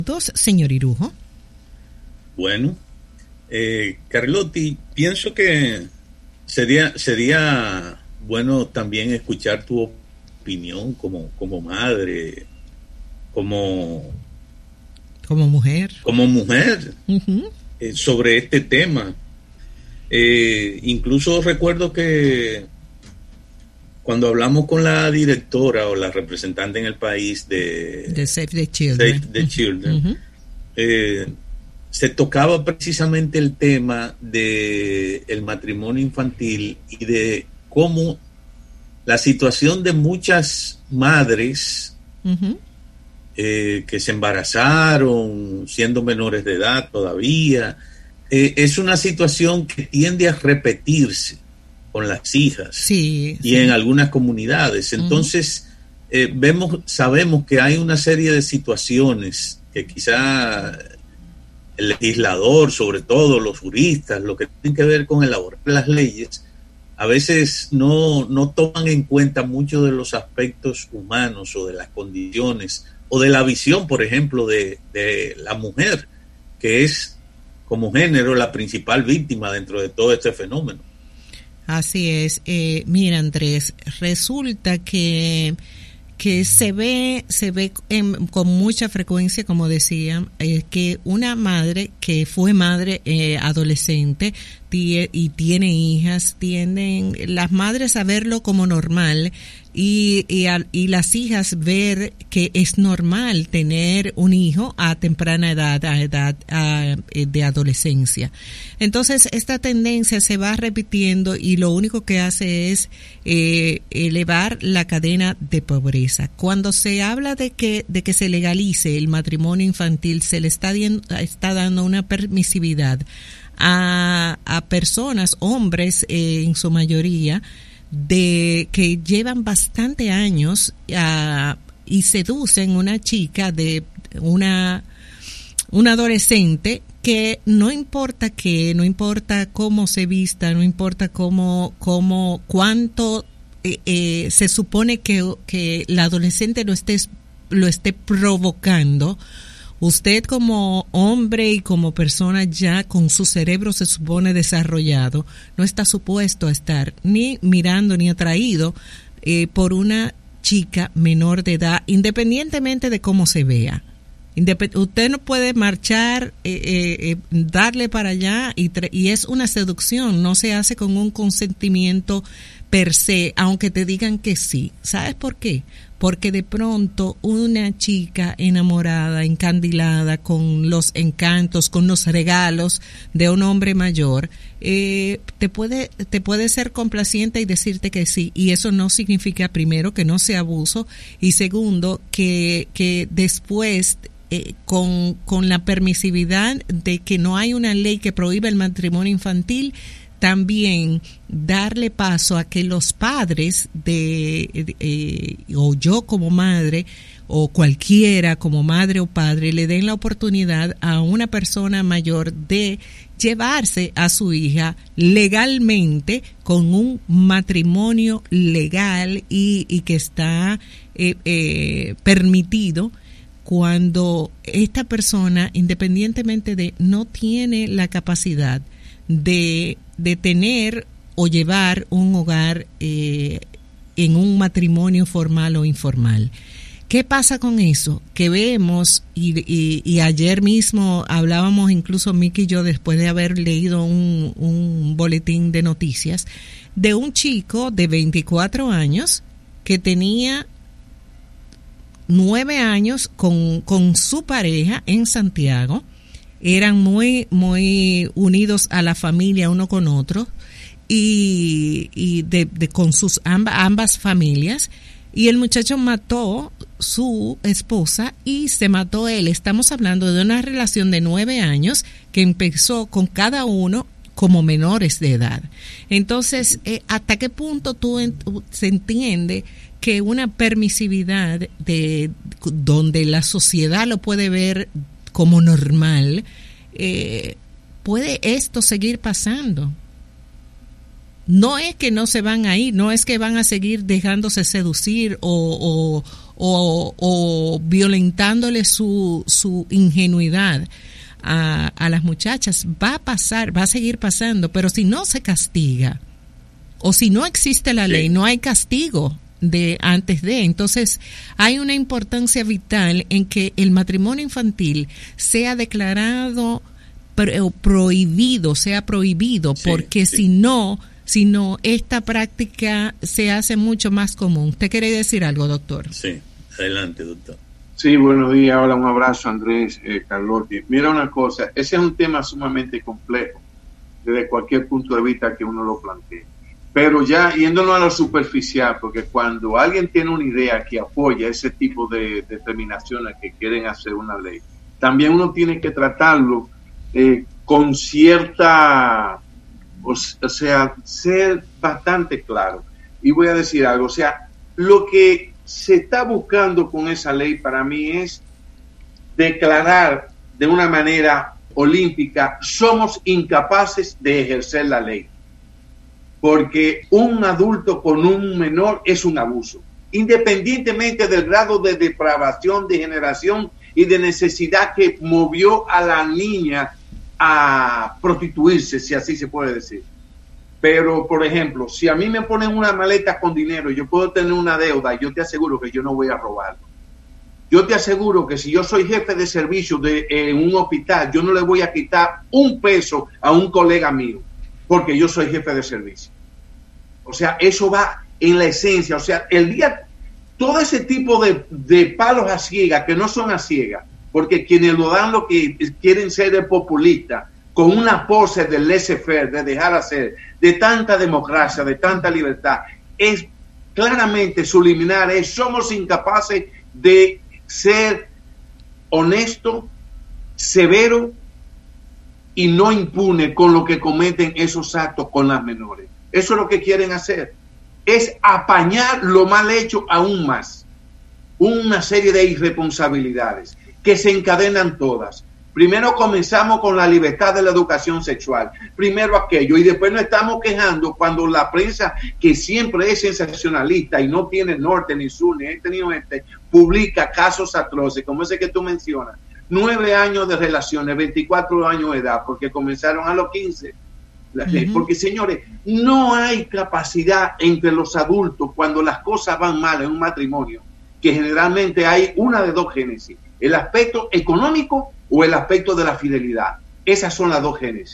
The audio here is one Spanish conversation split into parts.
Señor Irujo. Bueno, Carlotti, pienso que sería bueno también escuchar tu opinión como madre, como mujer, uh-huh. Sobre este tema. Incluso recuerdo que cuando hablamos con la directora o la representante en el país de Save the Children, uh-huh. Se tocaba precisamente el tema de el matrimonio infantil y de cómo la situación de muchas madres uh-huh. Que se embarazaron siendo menores de edad todavía, es una situación que tiende a repetirse con las hijas y en algunas comunidades. Entonces, sabemos que hay una serie de situaciones que quizá el legislador, sobre todo los juristas, lo que tienen que ver con elaborar las leyes, a veces no toman en cuenta muchos de los aspectos humanos o de las condiciones o de la visión, por ejemplo, de la mujer, que es como género la principal víctima dentro de todo este fenómeno. Así es. Mira, Andrés, resulta que se ve con mucha frecuencia, como decía, que una madre que fue madre adolescente y tiene hijas, tienden las madres a verlo como normal y las hijas ver que es normal tener un hijo a temprana edad, de adolescencia. Entonces esta tendencia se va repitiendo y lo único que hace es elevar la cadena de pobreza. Cuando se habla de que se legalice el matrimonio infantil, se le está dando una permisividad a personas, hombres en su mayoría, que llevan bastante años y seducen una chica de una adolescente que no importa cómo se vista, no importa cuánto se supone que la adolescente lo esté provocando. Usted como hombre y como persona ya con su cerebro se supone desarrollado, no está supuesto a estar ni mirando ni atraído por una chica menor de edad, independientemente de cómo se vea. Usted no puede marchar, darle para allá y es una seducción, no se hace con un consentimiento per se, aunque te digan que sí. ¿Sabes por qué? Porque de pronto una chica enamorada, encandilada con los encantos, con los regalos de un hombre mayor, te puede ser complaciente y decirte que sí, y eso no significa, primero, que no sea abuso, y segundo, que después con la permisividad de que no hay una ley que prohíba el matrimonio infantil, también darle paso a que los padres o yo como madre o cualquiera como madre o padre le den la oportunidad a una persona mayor de llevarse a su hija legalmente con un matrimonio legal y que está permitido cuando esta persona, independientemente de, no tiene la capacidad de tener o llevar un hogar en un matrimonio formal o informal. ¿Qué pasa con eso? Que vemos, y ayer mismo hablábamos, incluso Miki y yo, después de haber leído un boletín de noticias, de un chico de 24 años que tenía 9 años con su pareja en Santiago. Eran muy, muy unidos a la familia uno con otro y con sus ambas familias. Y el muchacho mató su esposa y se mató él. Estamos hablando de una relación de 9 años que empezó con cada uno como menores de edad. Entonces, ¿hasta qué punto se entiende que una permisividad donde la sociedad lo puede ver como normal, puede esto seguir pasando? No es que no se van a ir, no es que van a seguir dejándose seducir o o violentándole su ingenuidad a las muchachas. Va a seguir pasando, pero si no se castiga o si no existe la ley, no hay castigo entonces hay una importancia vital en que el matrimonio infantil sea declarado prohibido, porque si no esta práctica se hace mucho más común. ¿Usted quiere decir algo, doctor? Sí, adelante, doctor. Sí, buenos días, hola, un abrazo, Andrés, Carlotti. Mira una cosa, ese es un tema sumamente complejo desde cualquier punto de vista que uno lo plantee. Pero ya yéndonos a lo superficial, porque cuando alguien tiene una idea que apoya ese tipo de determinaciones que quieren hacer una ley, también uno tiene que tratarlo con cierta, o sea, ser bastante claro. Y voy a decir algo, o sea, lo que se está buscando con esa ley para mí es declarar de una manera olímpica: somos incapaces de ejercer la ley. Porque un adulto con un menor es un abuso, independientemente del grado de depravación, de generación y de necesidad que movió a la niña a prostituirse, si así se puede decir. Pero, por ejemplo, si a mí me ponen una maleta con dinero, yo puedo tener una deuda, yo te aseguro que yo no voy a robarlo. Yo te aseguro que si yo soy jefe de servicio en un hospital, yo no le voy a quitar un peso a un colega mío, porque yo soy jefe de servicio. O sea, eso va en la esencia. O sea, todo ese tipo de palos a ciegas, que no son a ciegas, porque quienes lo dan lo que quieren ser de populista, con una pose de laissez-faire, de dejar hacer, de tanta democracia, de tanta libertad, es claramente subliminar, somos incapaces de ser honesto, severo y no impune con lo que cometen esos actos con las menores. Eso es lo que quieren hacer, es apañar lo mal hecho aún más, una serie de irresponsabilidades que se encadenan todas. Primero comenzamos con la libertad de la educación sexual, primero aquello, y después nos estamos quejando cuando la prensa, que siempre es sensacionalista y no tiene norte ni sur ni este ni oeste, publica casos atroces como ese que tú mencionas. 9 años de relaciones, 24 años de edad, porque comenzaron a los 15. Porque, señores, no hay capacidad entre los adultos cuando las cosas van mal en un matrimonio, que generalmente hay una de dos génesis: el aspecto económico o el aspecto de la fidelidad. Esas son las dos génesis.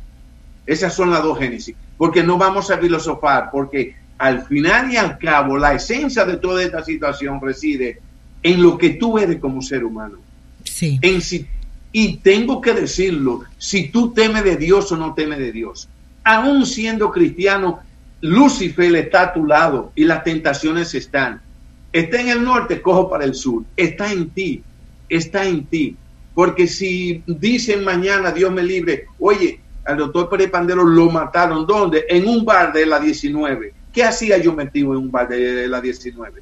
Porque no vamos a filosofar, porque al final y al cabo la esencia de toda esta situación reside en lo que tú eres como ser humano. Sí. Y tengo que decirlo, si tú temes de Dios o no temes de Dios, aún siendo cristiano, Lucifer está a tu lado y las tentaciones están. Está en el norte, cojo para el sur. Está en ti. Porque si dicen mañana, Dios me libre, oye, al doctor Pérez Pandero lo mataron, ¿dónde? En un bar de la 19. ¿Qué hacía yo metido en un bar de la 19?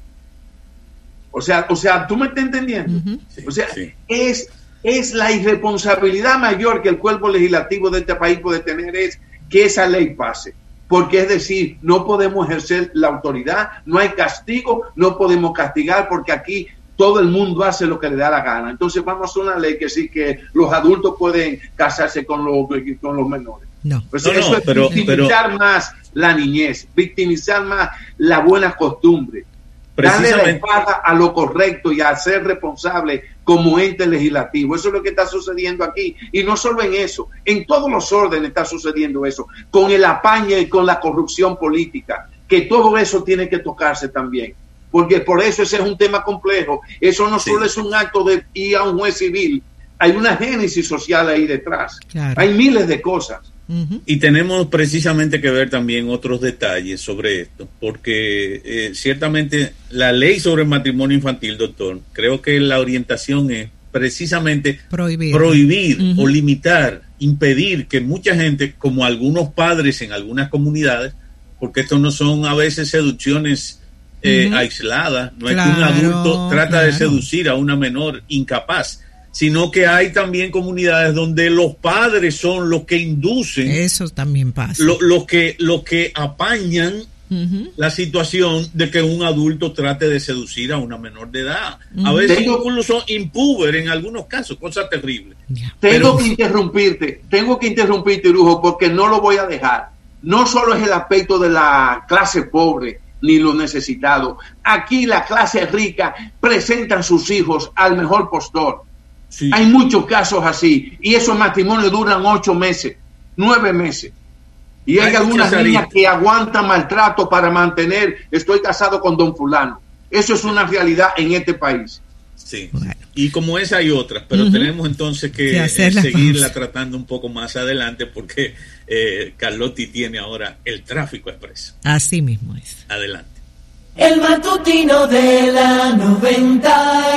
O sea, ¿tú me estás entendiendo? Uh-huh. Sí, o sea, sí. Es la irresponsabilidad mayor que el cuerpo legislativo de este país puede tener, es que esa ley pase. Porque es decir, no podemos ejercer la autoridad, no hay castigo, no podemos castigar, porque aquí todo el mundo hace lo que le da la gana. Entonces vamos a hacer una ley que sí, que los adultos pueden casarse con los menores. No. Pues eso es victimizar más la niñez, victimizar más la buena costumbre, darle la espada a lo correcto y a ser responsable como ente legislativo. Eso es lo que está sucediendo aquí. Y no solo en eso, en todos los órdenes está sucediendo eso, con el apañe y con la corrupción política, que todo eso tiene que tocarse también. Porque por eso ese es un tema complejo. Eso no solo es un acto de ir a un juez civil, hay una génesis social ahí detrás. Claro. Hay miles de cosas. Uh-huh. Y tenemos precisamente que ver también otros detalles sobre esto, porque ciertamente la ley sobre el matrimonio infantil, doctor, creo que la orientación es precisamente prohibir uh-huh. o limitar, impedir que mucha gente, como algunos padres en algunas comunidades, porque estos no son a veces seducciones uh-huh. aisladas, no es que un adulto trata de seducir a una menor incapaz, sino que hay también comunidades donde los padres son los que inducen. Eso también pasa. Los que apañan la situación de que un adulto trate de seducir a una menor de edad. A veces incluso impúber en algunos casos, cosa terrible. Tengo que interrumpirte, Lujo, porque no lo voy a dejar. No solo es el aspecto de la clase pobre ni los necesitados. Aquí la clase rica presentan sus hijos al mejor postor. Sí. Hay muchos casos así, y esos matrimonios duran 8 meses, 9 meses. Y hay algunas niñas que aguantan maltrato para mantener, estoy casado con don fulano. Eso es una realidad en este país. Sí, bueno. Y como esa hay otras, pero tenemos entonces que seguirla tratando un poco más adelante, porque Carlotti tiene ahora el tráfico expreso. Así mismo es. Adelante. El matutino de la 90.